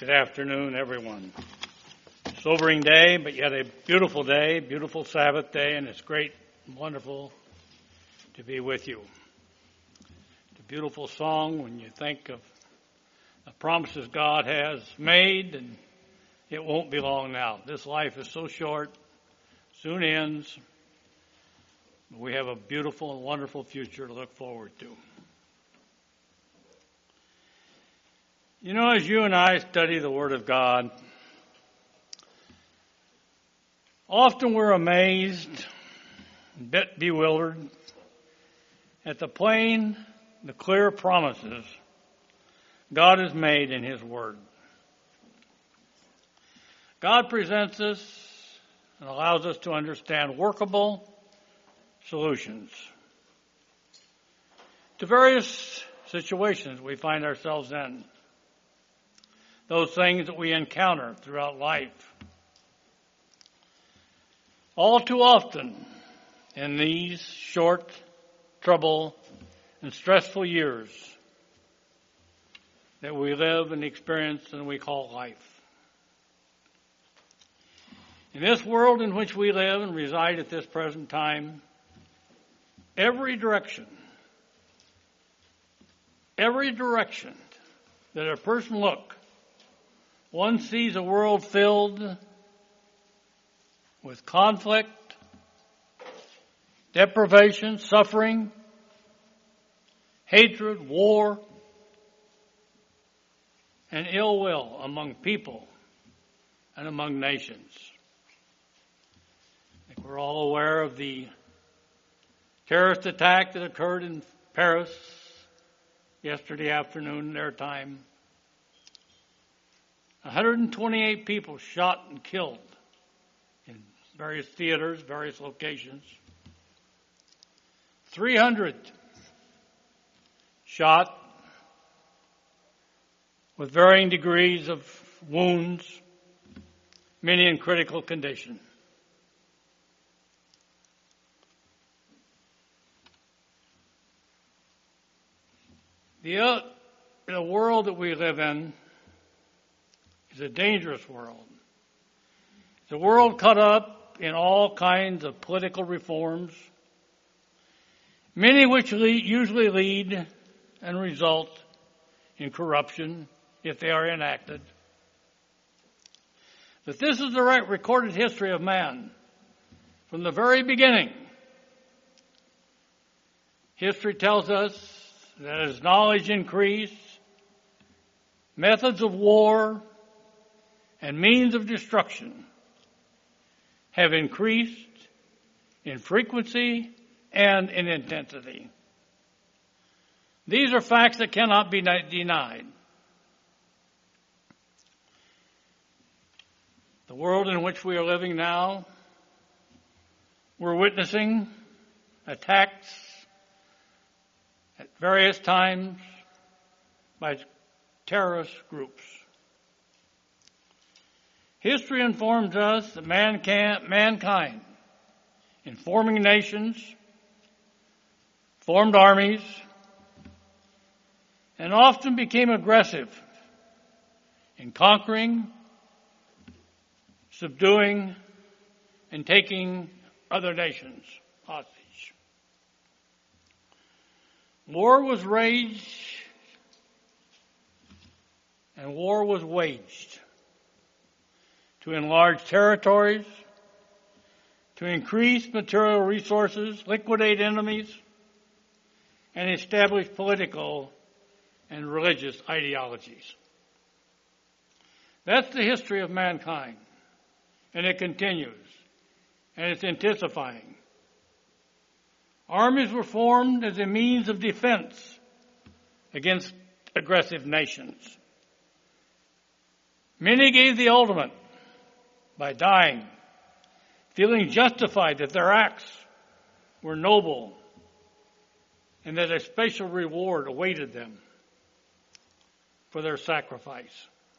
Good afternoon, everyone. Sobering day, but yet a beautiful day, beautiful Sabbath day, and it's great and wonderful to be with you. It's a beautiful song when you think of the promises God has made, and it won't be long now. This life is so short, soon ends. We have a beautiful and wonderful future to look forward to. You know, as you and I study the Word of God, often we're amazed, a bit bewildered, at the plain, the clear promises God has made in His Word. God presents us and allows us to understand workable solutions to various situations we find ourselves in. Those things that we encounter throughout life. All too often in these short, trouble, and stressful years that we live and experience and we call life. In this world in which we live and reside at this present time, every direction that a person looks, one sees a world filled with conflict, deprivation, suffering, hatred, war, and ill will among people and among nations. I think we're all aware of the terrorist attack that occurred in Paris yesterday afternoon, their time. 128 people shot and killed in various theaters, various locations. 300 shot with varying degrees of wounds, many in critical condition. The world that we live in is a dangerous world. It's a world caught up in all kinds of political reforms, many which usually lead and result in corruption if they are enacted. But this is the right recorded history of man from the very beginning. History tells us that as knowledge increased, methods of war and means of destruction have increased in frequency and in intensity. These are facts that cannot be denied. The world in which we are living now, we're witnessing attacks at various times by terrorist groups. History informs us that mankind, in forming nations, formed armies, and often became aggressive in conquering, subduing, and taking other nations hostage. War was raged and war was waged to enlarge territories, to increase material resources, liquidate enemies, and establish political and religious ideologies. That's the history of mankind, and it continues, and it's intensifying. Armies were formed as a means of defense against aggressive nations. Many gave the ultimate by dying, feeling justified that their acts were noble and that a special reward awaited them for their sacrifice.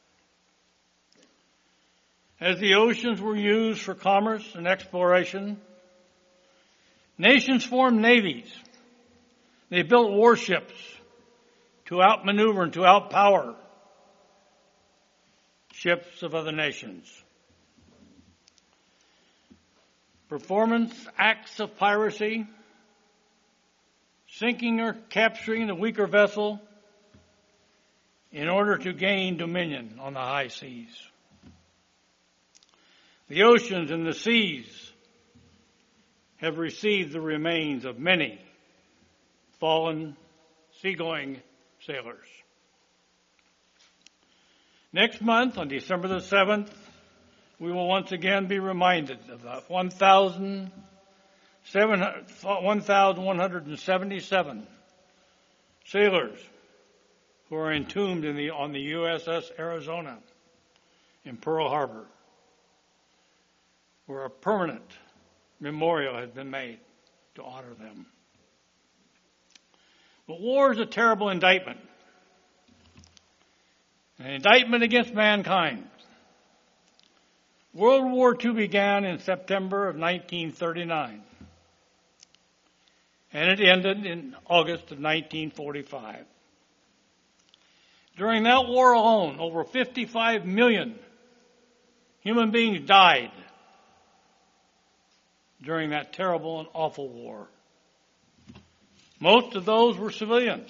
As the oceans were used for commerce and exploration, nations formed navies. They built warships to outmaneuver and to outpower ships of other nations. Performance acts of piracy, sinking or capturing the weaker vessel in order to gain dominion on the high seas. The oceans and the seas have received the remains of many fallen seagoing sailors. Next month, on December the 7th, we will once again be reminded of the 1,177 sailors who are entombed on the USS Arizona in Pearl Harbor, where a permanent memorial has been made to honor them. But war is a terrible indictment, an indictment against mankind. World War II began in September of 1939, and it ended in August of 1945. During that war alone, over 55 million human beings died during that terrible and awful war. Most of those were civilians.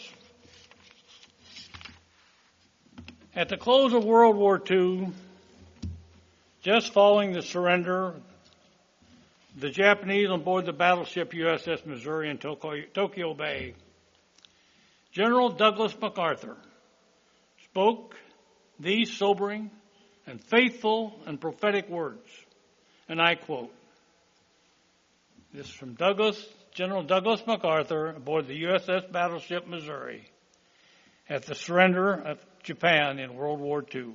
At the close of World War II, just following the surrender of the Japanese on board the battleship USS Missouri in Tokyo Bay, General Douglas MacArthur spoke these sobering and faithful and prophetic words, and I quote, this is from General Douglas MacArthur aboard the USS battleship Missouri at the surrender of Japan in World War II.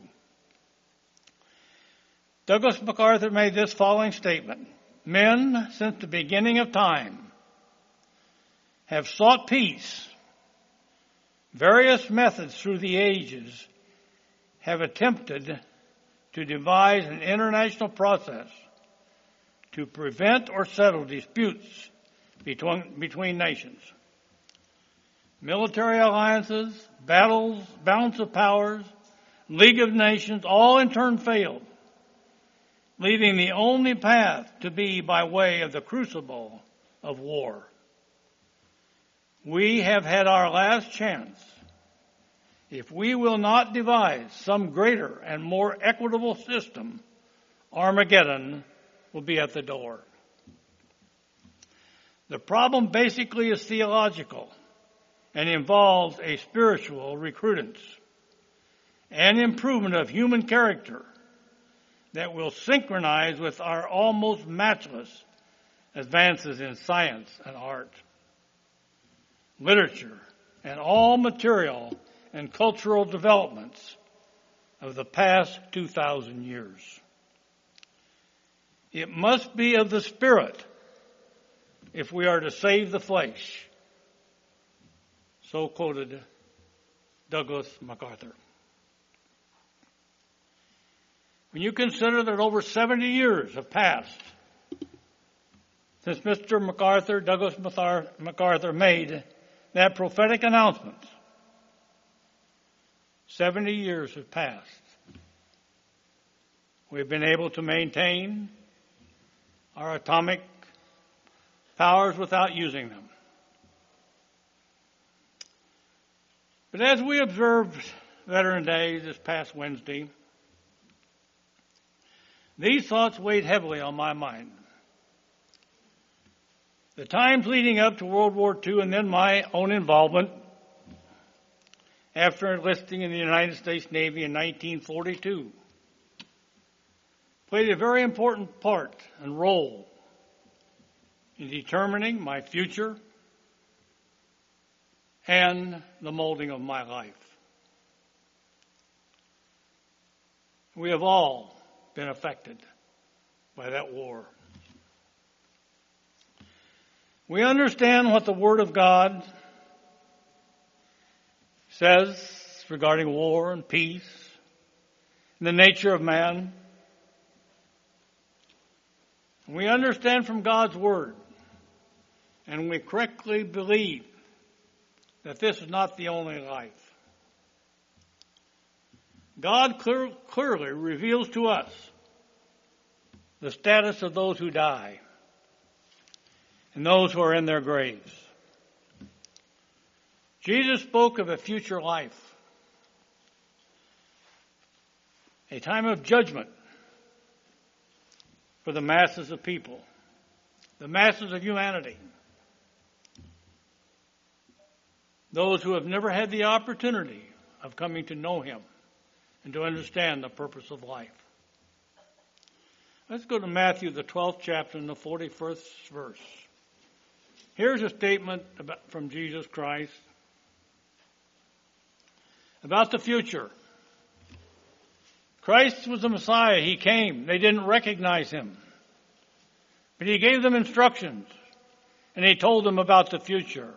Douglas MacArthur made this following statement: men, since the beginning of time, have sought peace. Various methods through the ages have attempted to devise an international process to prevent or settle disputes between nations. Military alliances, battles, balance of powers, League of Nations, all in turn failed, leaving the only path to be by way of the crucible of war. We have had our last chance. If we will not devise some greater and more equitable system, Armageddon will be at the door. The problem basically is theological and involves a spiritual recrudescence and improvement of human character that will synchronize with our almost matchless advances in science and art, literature, and all material and cultural developments of the past 2,000 years. It must be of the Spirit if we are to save the flesh. So quoted Douglas MacArthur. When you consider that over 70 years have passed since Mr. MacArthur, Douglas MacArthur, made that prophetic announcement, 70 years have passed. We've been able to maintain our atomic powers without using them. But as we observed Veteran Day this past Wednesday, these thoughts weighed heavily on my mind. The times leading up to World War II and then my own involvement after enlisting in the United States Navy in 1942 played a very important part and role in determining my future and the molding of my life. We have all been affected by that war. We understand what the Word of God says regarding war and peace and the nature of man. We understand from God's Word, and we correctly believe that this is not the only life. God clearly reveals to us the status of those who die and those who are in their graves. Jesus spoke of a future life, a time of judgment for the masses of people, the masses of humanity, those who have never had the opportunity of coming to know Him and to understand the purpose of life. Let's go to Matthew, the 12th chapter, and the 41st verse. Here's a statement from Jesus Christ about the future. Christ was the Messiah. He came. They didn't recognize Him. But He gave them instructions, and He told them about the future.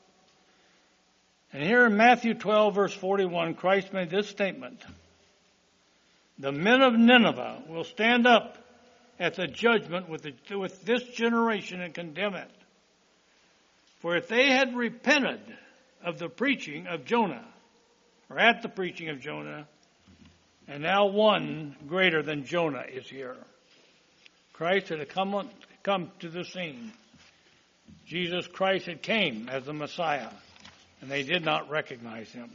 And here in Matthew 12, verse 41, Christ made this statement: the men of Nineveh will stand up at the judgment with this generation and condemn it. For if they had repented of the preaching of Jonah, or at the preaching of Jonah, and now one greater than Jonah is here. Christ had come to the scene. Jesus Christ had came as the Messiah, and they did not recognize Him.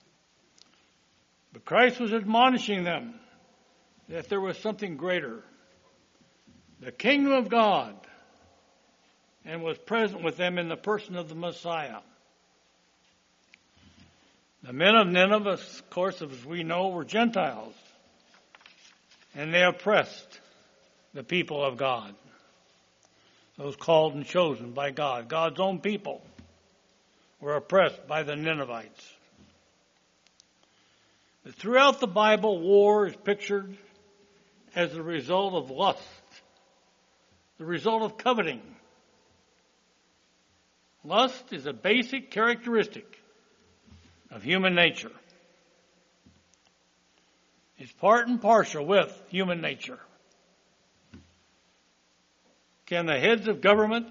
But Christ was admonishing them that there was something greater, the kingdom of God, and was present with them in the person of the Messiah. The men of Nineveh, of course, as we know, were Gentiles, and they oppressed the people of God, those called and chosen by God. God's own people were oppressed by the Ninevites. But throughout the Bible, war is pictured as the result of lust, the result of coveting. Lust is a basic characteristic of human nature. It's part and parcel with human nature. Can the heads of government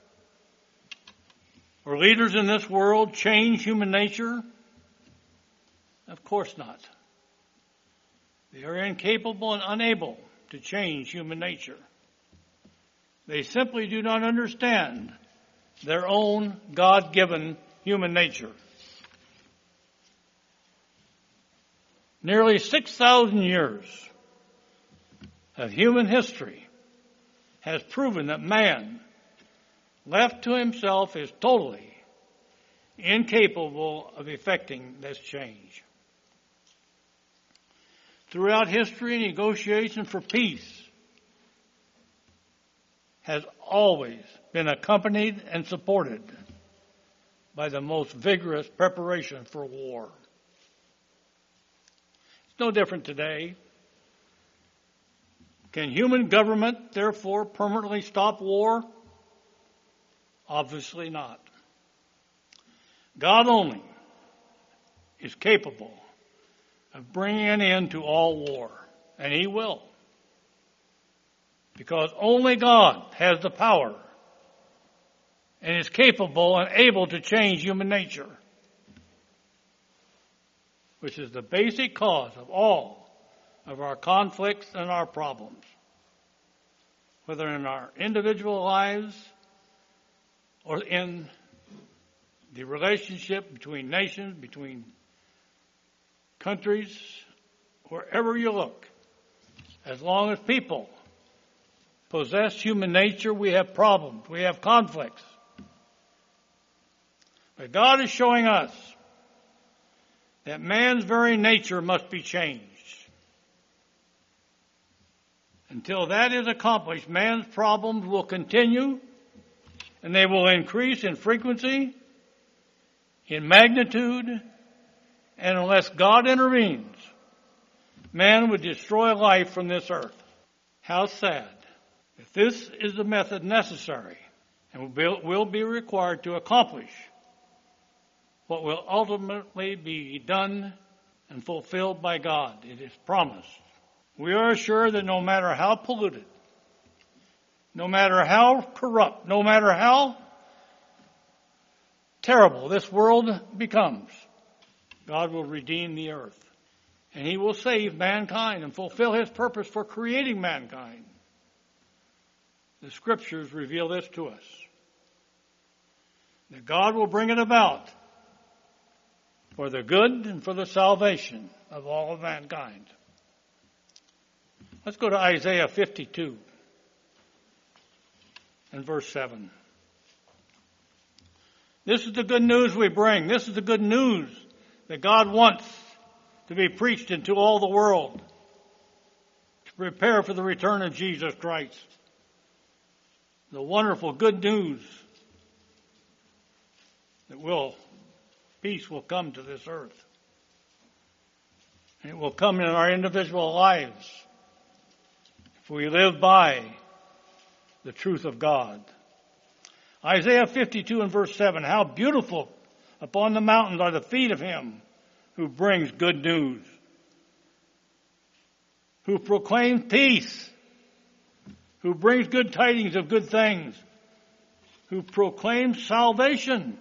or leaders in this world change human nature? Of course not. They are incapable and unable to change human nature. They simply do not understand their own God-given human nature. Nearly 6,000 years of human history has proven that man, left to himself, is totally incapable of effecting this change. Throughout history, negotiation for peace has always been accompanied and supported by the most vigorous preparation for war. It's no different today. Can human government, therefore, permanently stop war? Obviously not. God only is capable of bringing an end to all war, and He will. Because only God has the power and is capable and able to change human nature, which is the basic cause of all of our conflicts and our problems, whether in our individual lives or in the relationship between nations, between countries, wherever you look. As long as people possess human nature, we have problems, we have conflicts. But God is showing us that man's very nature must be changed. Until that is accomplished, man's problems will continue, and they will increase in frequency, in magnitude, and unless God intervenes, man would destroy life from this earth. How sad. If this is the method necessary and will be required to accomplish what will ultimately be done and fulfilled by God, it is promised. We are assured that no matter how polluted, no matter how corrupt, no matter how terrible this world becomes, God will redeem the earth. And he will save mankind and fulfill his purpose for creating mankind. The Scriptures reveal this to us. That God will bring it about for the good and for the salvation of all of mankind. Let's go to Isaiah 52 and verse 7. This is the good news we bring. This is the good news that God wants to be preached into all the world to prepare for the return of Jesus Christ. The wonderful good news that peace will come to this earth. And it will come in our individual lives if we live by the truth of God. Isaiah 52 and verse 7, how beautiful upon the mountains are the feet of him who brings good news, who proclaims peace, who brings good tidings of good things, who proclaims salvation,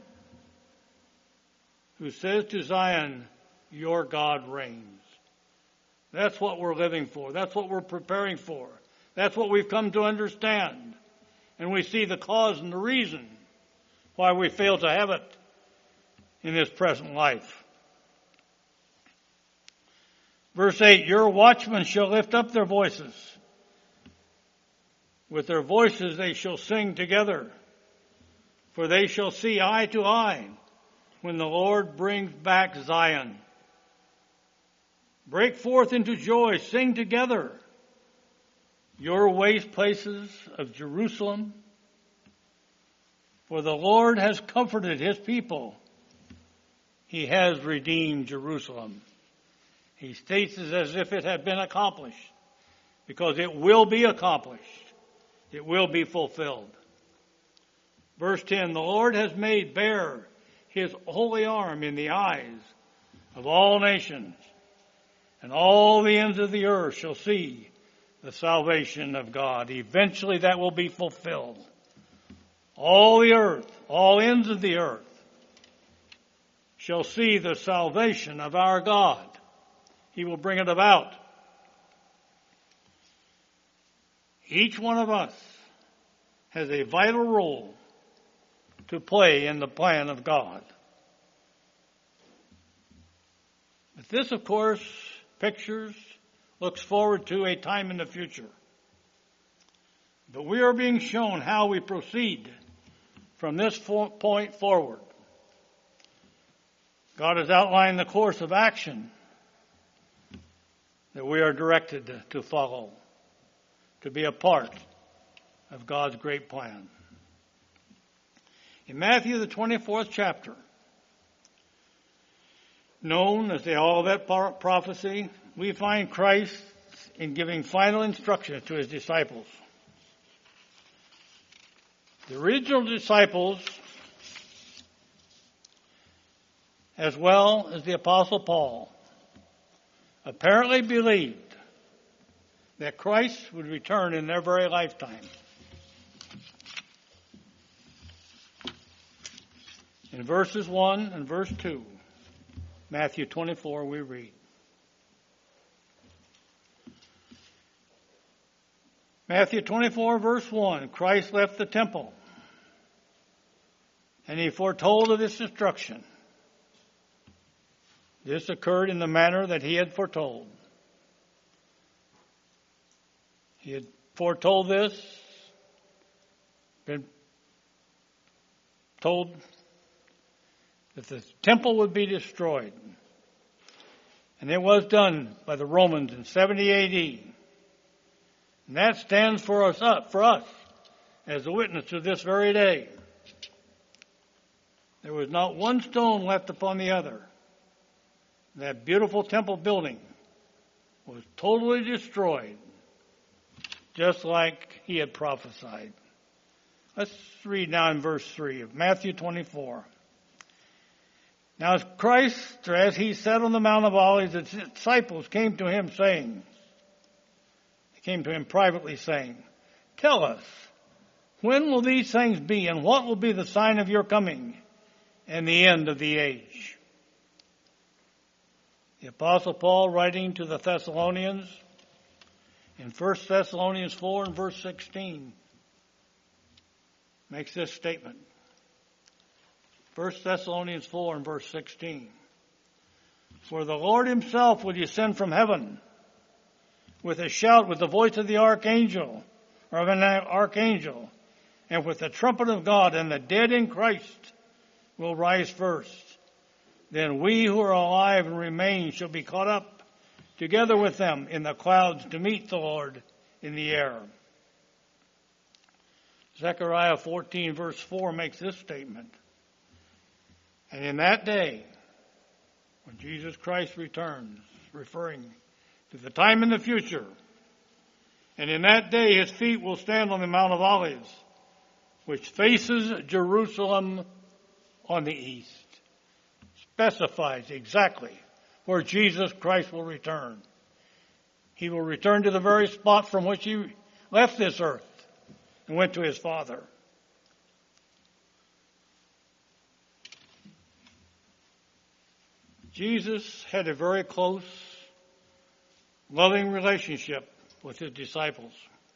who says to Zion, your God reigns. That's what we're living for. That's what we're preparing for. That's what we've come to understand. And we see the cause and the reason why we fail to have it in this present life. Verse 8, your watchmen shall lift up their voices. With their voices they shall sing together. For they shall see eye to eye when the Lord brings back Zion. Break forth into joy, sing together. Your waste places of Jerusalem. For the Lord has comforted his people. He has redeemed Jerusalem. He states it as if it had been accomplished, because it will be accomplished. It will be fulfilled. Verse 10, the Lord has made bare his holy arm in the eyes of all nations, and all the ends of the earth shall see the salvation of God. Eventually that will be fulfilled. All the earth, all ends of the earth shall see the salvation of our God. He will bring it about. Each one of us has a vital role to play in the plan of God. But this, of course, looks forward to a time in the future. But we are being shown how we proceed from this point forward. God has outlined the course of action that we are directed to follow, to be a part of God's great plan. In Matthew, the 24th chapter, known as the Olivet Prophecy, we find Christ in giving final instructions to his disciples. The original disciples, as well as the Apostle Paul, apparently believed that Christ would return in their very lifetime. In verses 1 and verse 2, Matthew 24, we read, Matthew 24, verse 1, Christ left the temple, and he foretold of its destruction. This occurred in the manner that he had foretold. He had foretold this, been told that the temple would be destroyed. And it was done by the Romans in 70 A.D. And that stands for us as a witness to this very day. There was not one stone left upon the other. That beautiful temple building was totally destroyed, just like he had prophesied. Let's read now in verse 3 of Matthew 24. Now as Christ, or as he sat on the Mount of Olives, the disciples came to him privately saying, tell us, when will these things be, and what will be the sign of your coming and the end of the age? The Apostle Paul, writing to the Thessalonians in 1 Thessalonians 4 and verse 16, makes this statement. 1 Thessalonians 4 and verse 16. For the Lord himself will descend from heaven with a shout, with the voice of the archangel, or of an archangel, and with the trumpet of God, and the dead in Christ will rise first. Then we who are alive and remain shall be caught up together with them in the clouds to meet the Lord in the air. Zechariah 14 verse 4 makes this statement. And in that day, when Jesus Christ returns, referring to the time in the future, and in that day his feet will stand on the Mount of Olives, which faces Jerusalem on the east. Specifies exactly where Jesus Christ will return. He will return to the very spot from which he left this earth and went to his Father. Jesus had a very close, loving relationship with his disciples.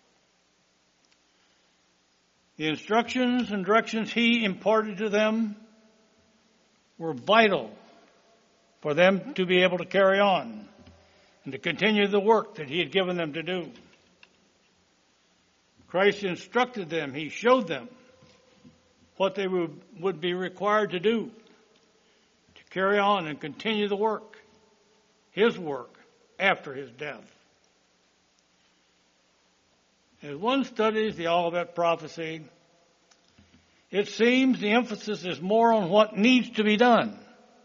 The instructions and directions he imparted to them were vital for them to be able to carry on and to continue the work that he had given them to do. Christ instructed them, he showed them what they would be required to do to carry on and continue the work, his work, after his death. As one studies the Olivet prophecy, it seems the emphasis is more on what needs to be done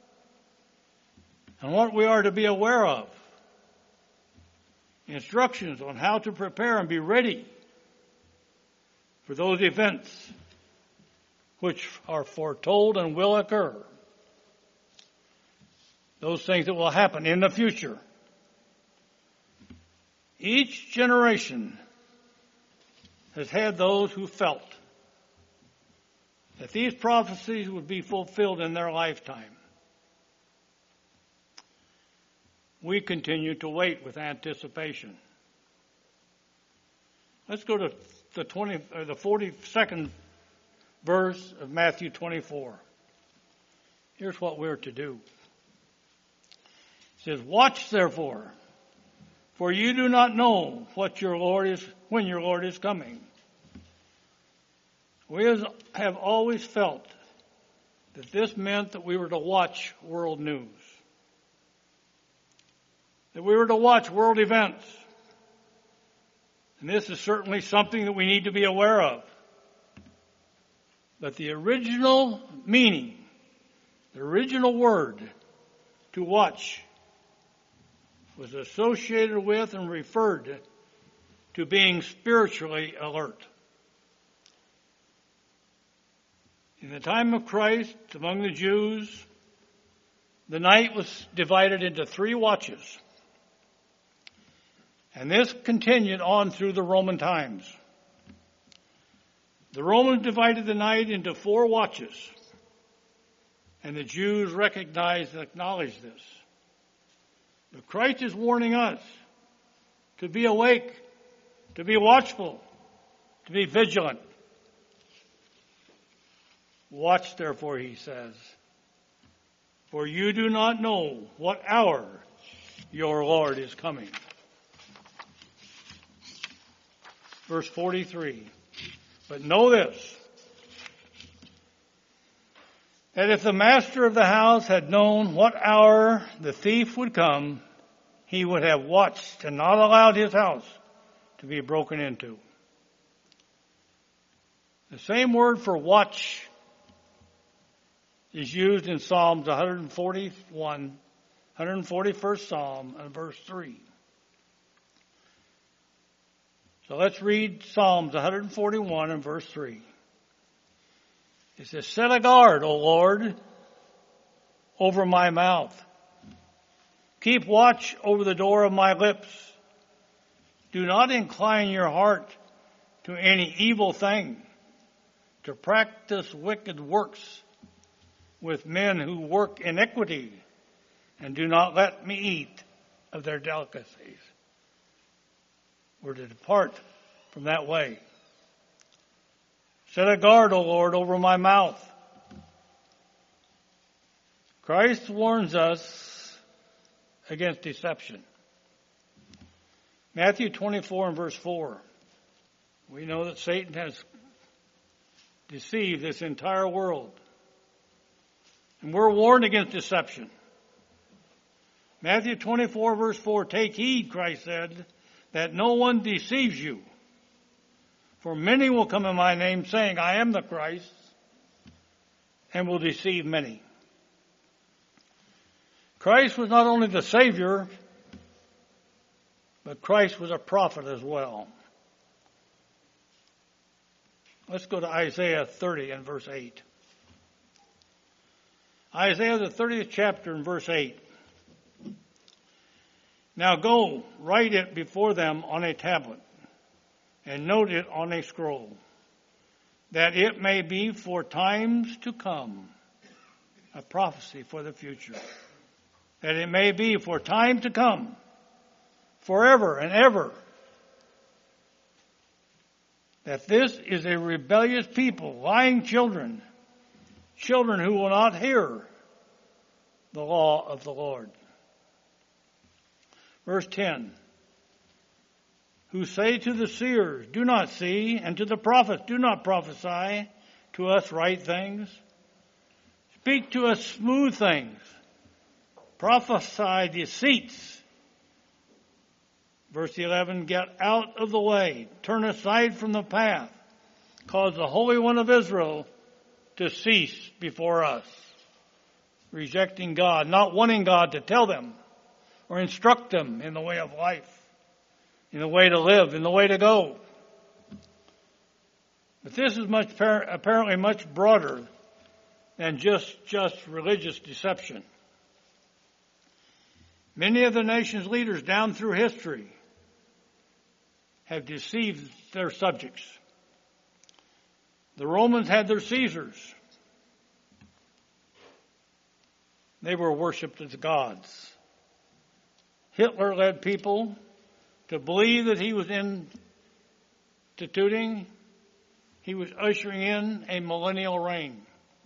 and what we are to be aware of. Instructions on how to prepare and be ready for those events which are foretold and will occur. Those things that will happen in the future. Each generation has had those who felt that these prophecies would be fulfilled in their lifetime. We continue to wait with anticipation. Let's go to the 42nd verse of Matthew 24. Here's what we're to do. It says, "Watch therefore, for you do not know when your Lord is coming." We have always felt that this meant that we were to watch world news, that we were to watch world events. And this is certainly something that we need to be aware of. But the original meaning, the original word to watch, was associated with and referred to being spiritually alert. In the time of Christ, among the Jews, the night was divided into 3 watches. And this continued on through the Roman times. The Romans divided the night into 4 watches. And the Jews recognized and acknowledged this. But Christ is warning us to be awake, to be watchful, to be vigilant. Watch, therefore, he says, for you do not know what hour your Lord is coming. Verse 43, but know this, that if the master of the house had known what hour the thief would come, he would have watched and not allowed his house to be broken into. The same word for watch is used in Psalms 141st Psalm, and verse 3. So let's read Psalms 141 and verse 3. It says, set a guard, O Lord, over my mouth. Keep watch over the door of my lips. Do not incline your heart to any evil thing, to practice wicked works with men who work iniquity, and do not let me eat of their delicacies. We're to depart from that way. Set a guard, O Lord, over my mouth. Christ warns us against deception. Matthew 24 and verse 4. We know that Satan has deceived this entire world. And we're warned against deception. Matthew 24 verse 4, take heed, Christ said, that no one deceives you. For many will come in my name, saying, I am the Christ, and will deceive many. Christ was not only the Savior, but Christ was a prophet as well. Let's go to Isaiah 30 and verse 8. Isaiah the 30th chapter and verse 8. Now go, write it before them on a tablet, and note it on a scroll, that it may be for times to come, a prophecy for the future, that it may be for time to come, forever and ever, that this is a rebellious people, lying children, children who will not hear the law of the Lord. Verse 10, who say to the seers, do not see, and to the prophets, do not prophesy to us right things. Speak to us smooth things. Prophesy deceits. Verse 11, get out of the way, turn aside from the path, cause the Holy One of Israel to cease before us. Rejecting God, not wanting God to tell them or instruct them in the way of life, in the way to live, in the way to go. But this is apparently much broader than just religious deception. Many of the nation's leaders down through history have deceived their subjects. The Romans had their Caesars. They were worshipped as gods. Hitler led people to believe that he was ushering in a millennial reign.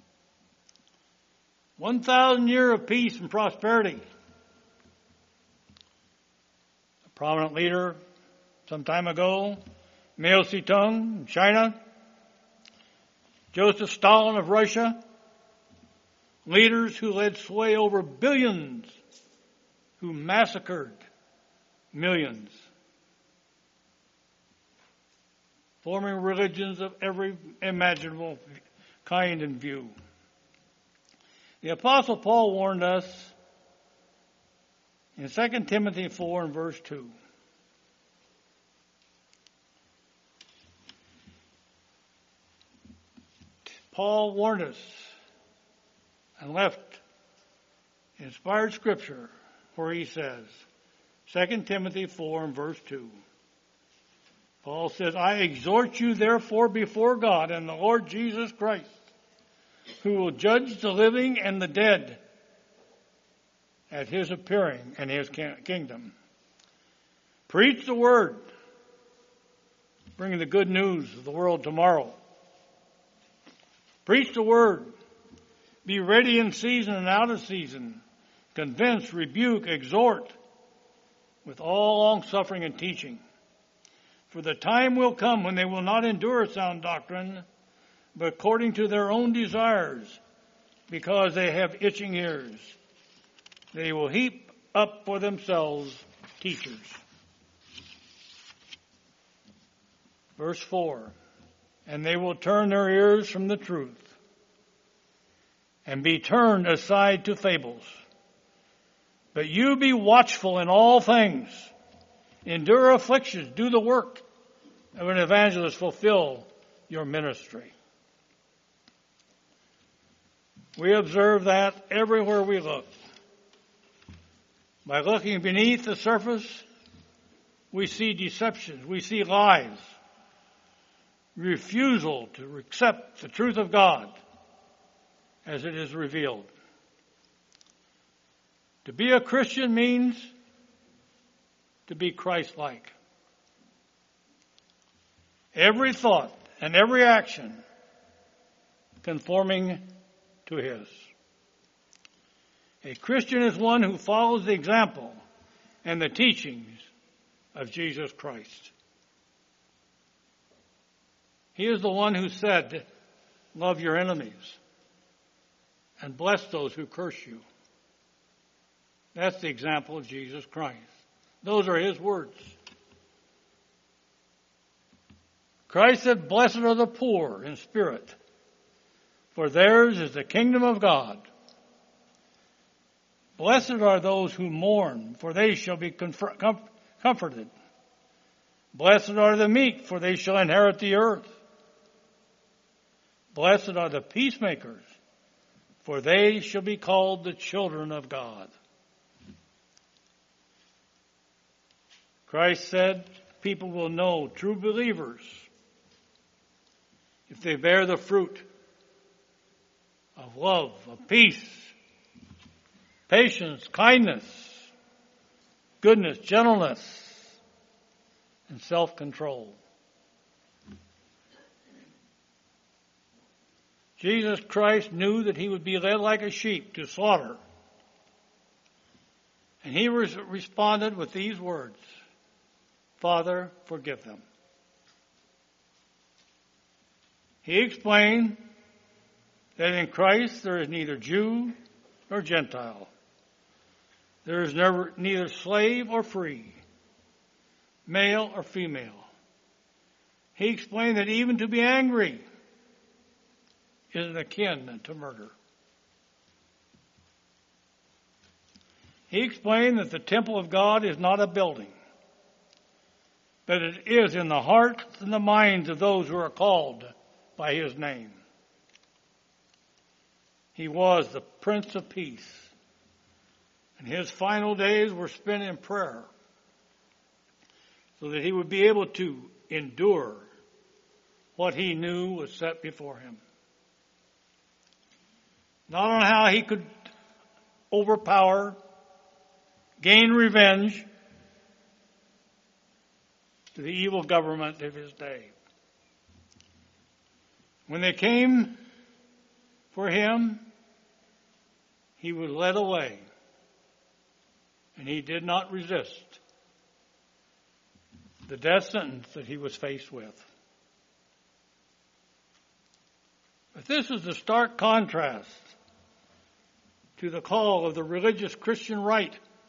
1,000 years of peace and prosperity. A prominent leader some time ago, Mao Zedong, China, Joseph Stalin of Russia, leaders who led sway over billions, who massacred millions, forming religions of every imaginable kind and view. The Apostle Paul warned us in 2 Timothy 4 and verse 2. Paul warned us and left inspired scripture where he says, 2 Timothy 4 and verse 2. Paul says, I exhort you therefore before God and the Lord Jesus Christ, who will judge the living and the dead at his appearing and his kingdom. Preach the word, bringing the good news of the world tomorrow. Preach the word. Be ready in season and out of season. Convince, rebuke, exhort with all long-suffering and teaching. For the time will come when they will not endure sound doctrine, but according to their own desires, because they have itching ears, they will heap up for themselves teachers. Verse 4, and they will turn their ears from the truth and be turned aside to fables. But you be watchful in all things. Endure afflictions. Do the work of an evangelist. Fulfill your ministry. We observe that everywhere we look. By looking beneath the surface, we see deceptions. We see lies. Refusal to accept the truth of God as it is revealed. To be a Christian means to be Christ-like. Every thought and every action conforming to His. A Christian is one who follows the example and the teachings of Jesus Christ. He is the one who said, "Love your enemies and bless those who curse you." That's the example of Jesus Christ. Those are His words. Christ said, "Blessed are the poor in spirit, for theirs is the kingdom of God. Blessed are those who mourn, for they shall be comforted. Blessed are the meek, for they shall inherit the earth. Blessed are the peacemakers, for they shall be called the children of God." Christ said, people will know true believers if they bear the fruit of love, of peace, patience, kindness, goodness, gentleness, and self-control. Jesus Christ knew that He would be led like a sheep to slaughter. And He responded with these words, "Father, forgive them." He explained that in Christ there is neither Jew nor Gentile. There is neither slave or free, male or female. He explained that even to be angry is akin to murder. He explained that the temple of God is not a building, but it is in the hearts and the minds of those who are called by His name. He was the Prince of Peace, and His final days were spent in prayer so that He would be able to endure what He knew was set before Him. Not on how He could overpower, gain revenge to the evil government of His day. When they came for Him, He was led away, and He did not resist the death sentence that He was faced with. But this is the stark contrast to the call of the religious Christian right,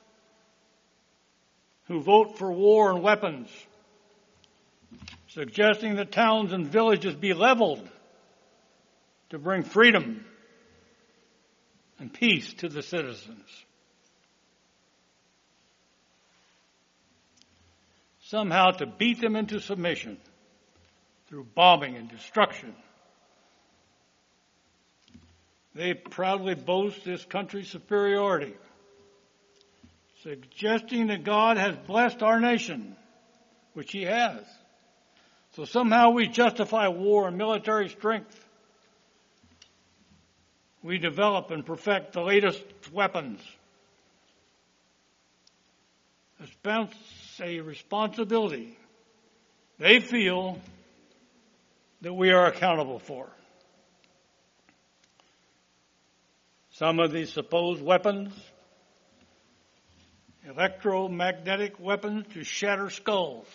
who vote for war and weapons, suggesting that towns and villages be leveled to bring freedom and peace to the citizens. Somehow to beat them into submission through bombing and destruction. They proudly boast this country's superiority, suggesting that God has blessed our nation, which He has. So somehow we justify war and military strength. We develop and perfect the latest weapons. It's a responsibility they feel that we are accountable for. Some of these supposed weapons, electromagnetic weapons to shatter skulls,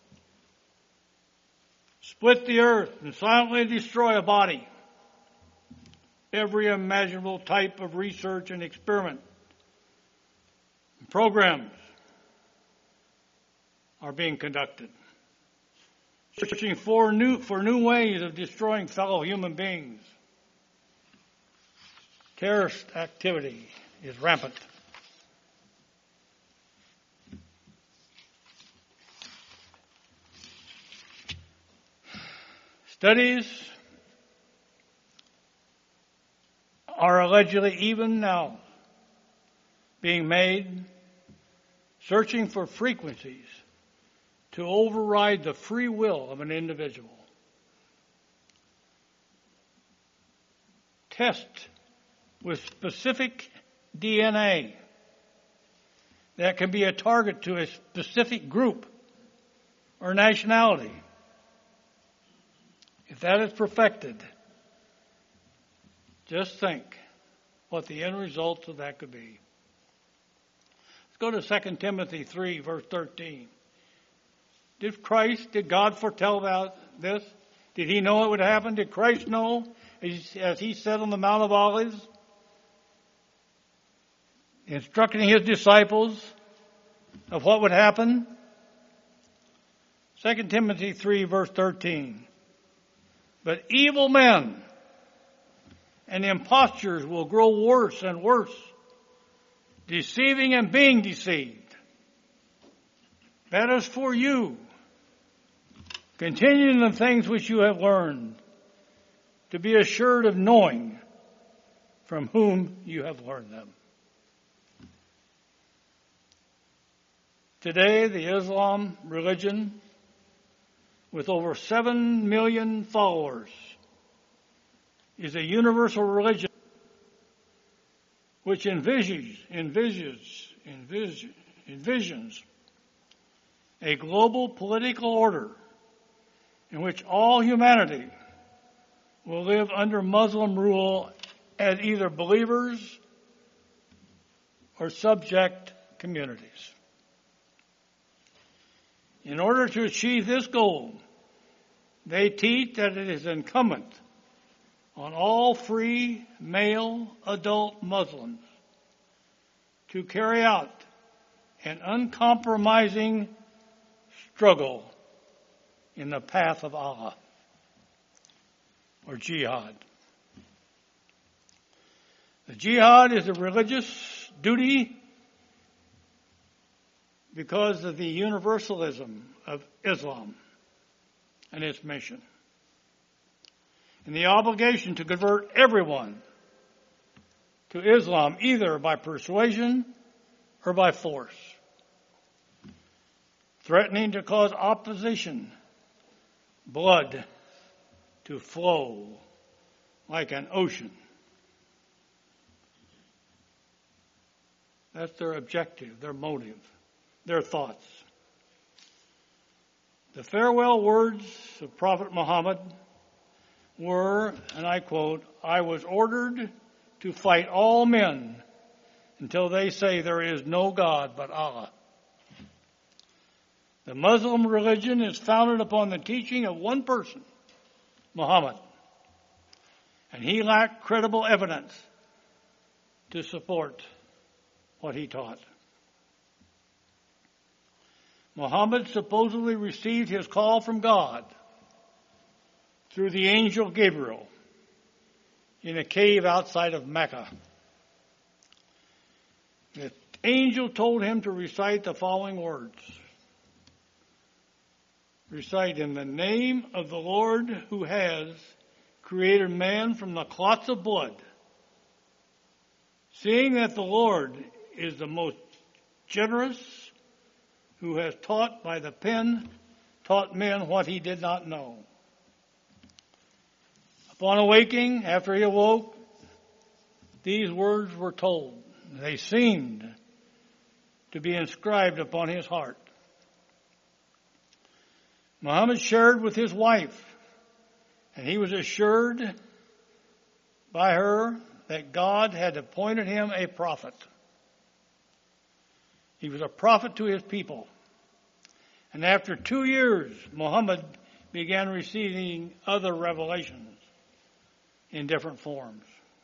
split the earth and silently destroy a body. Every imaginable type of research and experiment and programs are being conducted, searching for new ways of destroying fellow human beings. Terrorist activity is rampant. Studies are allegedly even now being made searching for frequencies to override the free will of an individual. Test with specific DNA that can be a target to a specific group or nationality. If that is perfected, just think what the end results of that could be. Let's go to 2 Timothy 3, verse 13. Did God foretell about this? Did he know it would happen? Did Christ know, as he said on the Mount of Olives, instructing his disciples of what would happen? 2 Timothy 3, verse 13. But evil men and impostors will grow worse and worse, deceiving and being deceived. That is for you. Continue in the things which you have learned, to be assured of knowing from whom you have learned them. Today, the Islam religion, with over 7 million followers, is a universal religion which envisions a global political order in which all humanity will live under Muslim rule as either believers or subject communities. In order to achieve this goal, they teach that it is incumbent on all free male adult Muslims to carry out an uncompromising struggle in the path of Allah, or jihad. The jihad is a religious duty because of the universalism of Islam and its mission, and the obligation to convert everyone to Islam either by persuasion or by force, threatening to cause opposition, blood to flow like an ocean. That's their objective, their motive, their thoughts. The farewell words of Prophet Muhammad were, and I quote, "I was ordered to fight all men until they say there is no God but Allah." The Muslim religion is founded upon the teaching of one person, Muhammad, and he lacked credible evidence to support what he taught. Muhammad supposedly received his call from God through the angel Gabriel in a cave outside of Mecca. The angel told him to recite the following words. Recite, "In the name of the Lord who has created man from the clots of blood, seeing that the Lord is the most generous, who has taught by the pen, taught men what he did not know." Upon awaking, after he awoke, these words were told. They seemed to be inscribed upon his heart. Muhammad shared with his wife, and he was assured by her that God had appointed him a prophet. He was a prophet to his people. And after 2 years, Muhammad began receiving other revelations in different forms.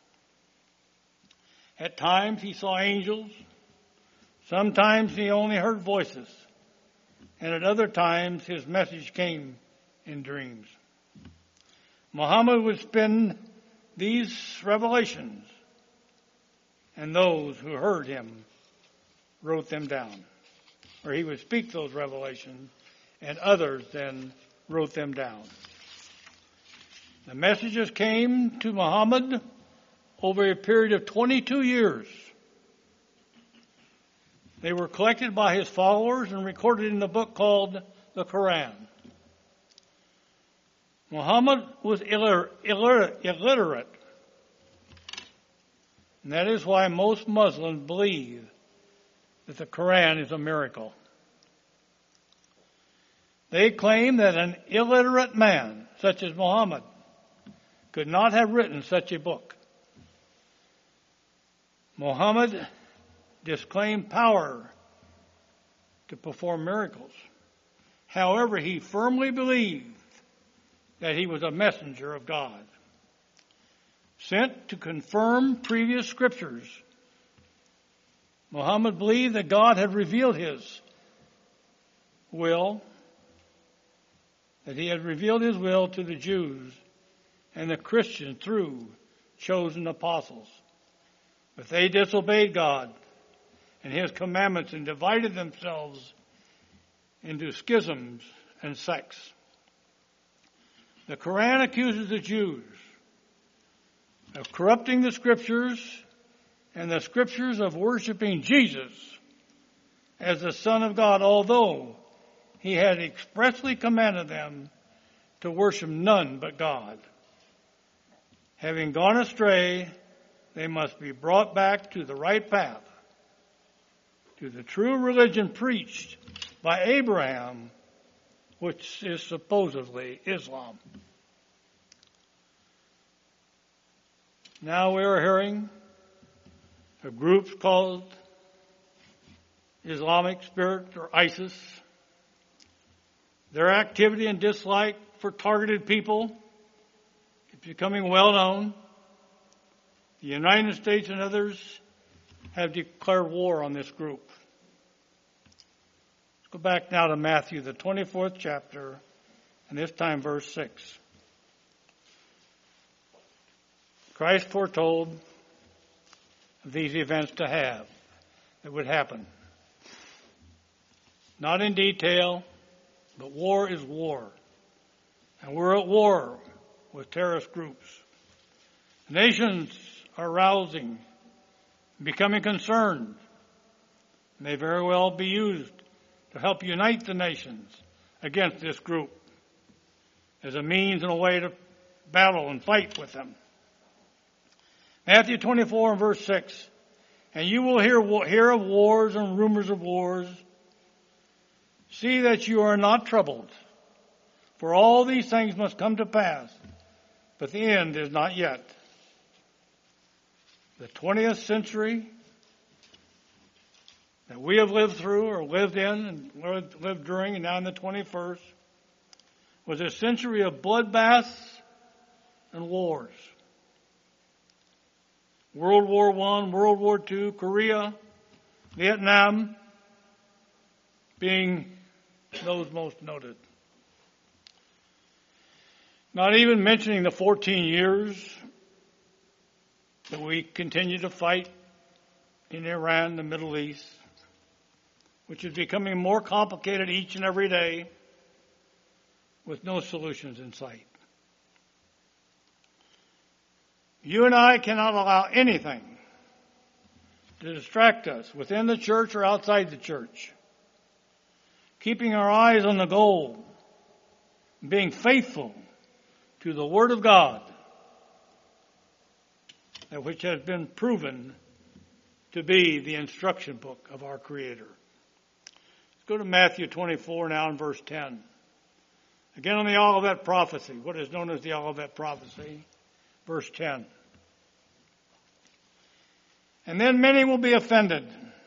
At times he saw angels. Sometimes he only heard voices. And at other times his message came in dreams. Muhammad would spin these revelations, and those who heard him wrote them down. Or he would speak those revelations, and others then wrote them down. The messages came to Muhammad over a period of 22 years. They were collected by his followers and recorded in the book called the Quran. Muhammad was illiterate. And that is why most Muslims believe that the Quran is a miracle. They claim that an illiterate man, such as Muhammad, could not have written such a book. Muhammad disclaimed power to perform miracles. However, he firmly believed that he was a messenger of God, sent to confirm previous scriptures. Muhammad believed that God had revealed his will, that he had revealed his will to the Jews and the Christians through chosen apostles. But they disobeyed God and his commandments and divided themselves into schisms and sects. The Quran accuses the Jews of corrupting the scriptures and the scriptures of worshiping Jesus as the Son of God, although he had expressly commanded them to worship none but God. Having gone astray, they must be brought back to the right path, to the true religion preached by Abraham, which is supposedly Islam. Now we are hearing of groups called Islamic Spirit or ISIS. Their activity and dislike for targeted people is becoming well known. The United States and others have declared war on this group. Let's go back now to Matthew, the 24th chapter, and this time verse 6. Christ foretold these events that would happen. Not in detail, but war is war. And we're at war with terrorist groups. Nations are rousing, becoming concerned. May very well be used to help unite the nations against this group as a means and a way to battle and fight with them. Matthew 24 and verse 6. And you will hear of wars and rumors of wars. See that you are not troubled, for all these things must come to pass, but the end is not yet. The 20th century that we have lived through or lived in and lived during and now in the 21st was a century of bloodbaths and wars. World War I, World War II, Korea, Vietnam being those most noted. Not even mentioning the 14 years that we continue to fight in Iran, the Middle East, which is becoming more complicated each and every day with no solutions in sight. You and I cannot allow anything to distract us within the church or outside the church. Keeping our eyes on the goal, being faithful to the Word of God, which has been proven to be the instruction book of our Creator. Let's go to Matthew 24 now in verse 10. Again on the Olivet prophecy, what is known as the Olivet prophecy. Verse 10. And then many will be offended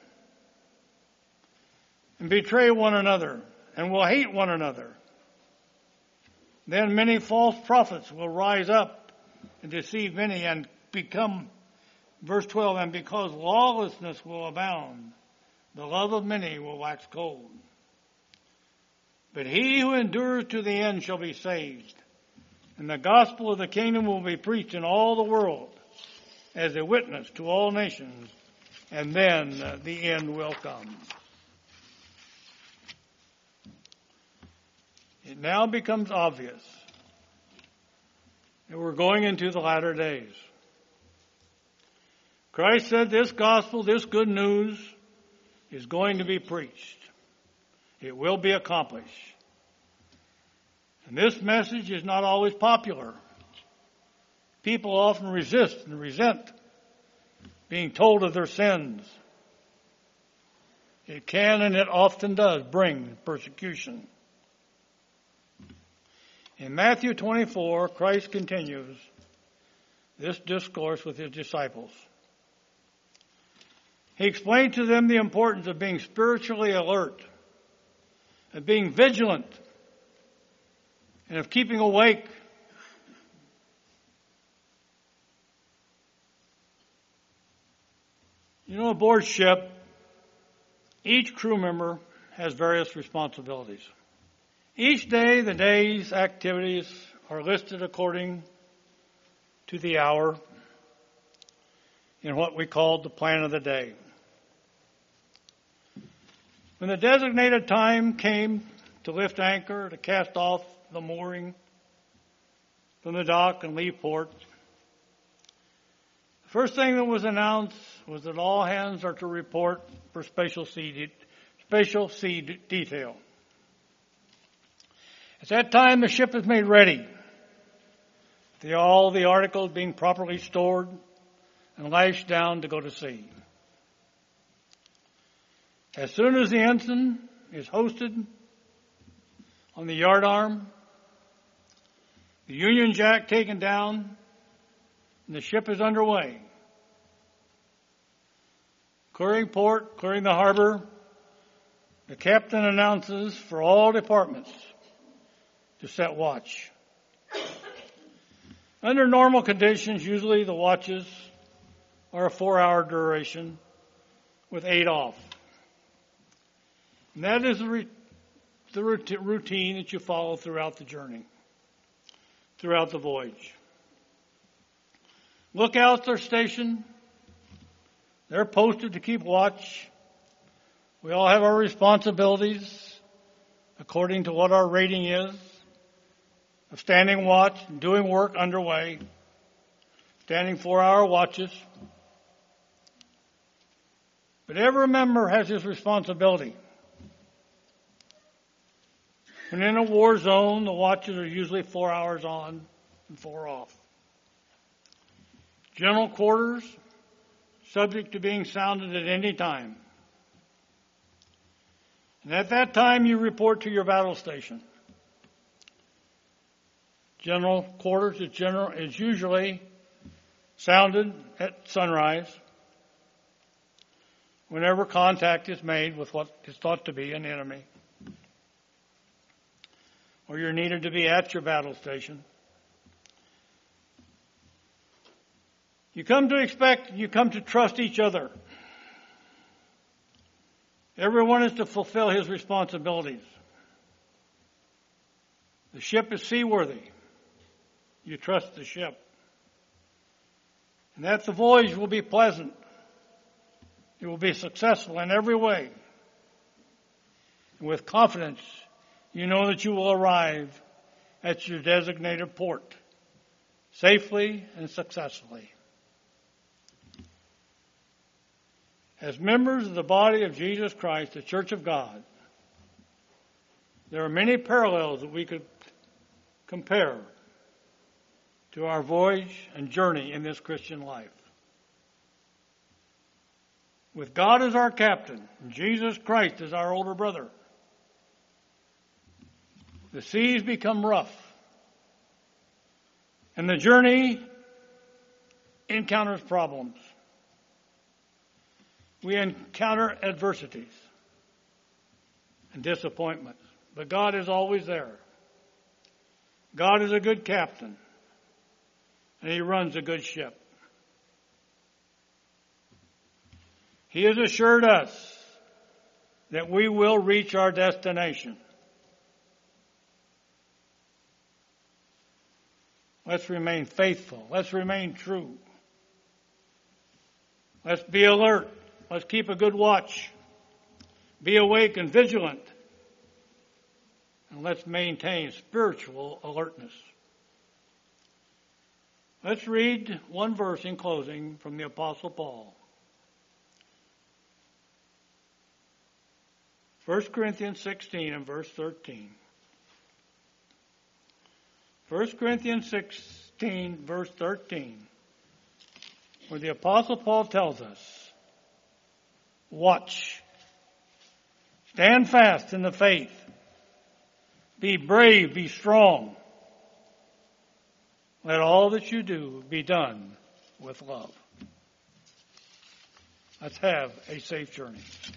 and betray one another and will hate one another. Then many false prophets will rise up and deceive many and become, verse 12, and because lawlessness will abound, the love of many will wax cold. But he who endures to the end shall be saved. And the gospel of the kingdom will be preached in all the world as a witness to all nations, and then the end will come. It now becomes obvious that we're going into the latter days. Christ said this gospel, this good news, is going to be preached. It will be accomplished. And this message is not always popular. People often resist and resent being told of their sins. It can and it often does bring persecution. In Matthew 24, Christ continues this discourse with his disciples. He explained to them the importance of being spiritually alert, of being vigilant, and of keeping awake. You know, aboard ship, each crew member has various responsibilities. Each day, the day's activities are listed according to the hour in what we call the plan of the day. When the designated time came to lift anchor, to cast off the mooring from the dock and leave port, the first thing that was announced was that all hands are to report for special sea detail. At that time, the ship is made ready, all the articles being properly stored and lashed down to go to sea. As soon as the ensign is hoisted on the yardarm, the Union Jack taken down, and the ship is underway. Clearing port, clearing the harbor, the captain announces for all departments to set watch. Under normal conditions, usually the watches are a 4-hour duration with 8 off. And that is the routine that you follow throughout the journey, throughout the voyage. Lookouts are stationed. They're posted to keep watch. We all have our responsibilities according to what our rating is of standing watch, doing work underway, standing 4-hour watches. But every member has his responsibility. When in a war zone, the watches are usually 4 hours on and 4 off. General quarters, subject to being sounded at any time. And at that time, you report to your battle station. General quarters is usually sounded at sunrise whenever contact is made with what is thought to be an enemy, or you're needed to be at your battle station. You come to trust each other. Everyone is to fulfill his responsibilities. The ship is seaworthy. You trust the ship. And that the voyage will be pleasant. It will be successful in every way. And with confidence, you know that you will arrive at your designated port safely and successfully. As members of the body of Jesus Christ, the Church of God, there are many parallels that we could compare to our voyage and journey in this Christian life. With God as our captain, and Jesus Christ as our older brother, the seas become rough, and the journey encounters problems. We encounter adversities and disappointments, but God is always there. God is a good captain, and He runs a good ship. He has assured us that we will reach our destination. Let's remain faithful. Let's remain true. Let's be alert. Let's keep a good watch. Be awake and vigilant. And let's maintain spiritual alertness. Let's read one verse in closing from the Apostle Paul. 1 Corinthians 16 and verse 13. 1 Corinthians 16, verse 13, where the Apostle Paul tells us, watch Stand fast in the faith. Be brave, be strong. Let all that you do be done with love. Let's have a safe journey.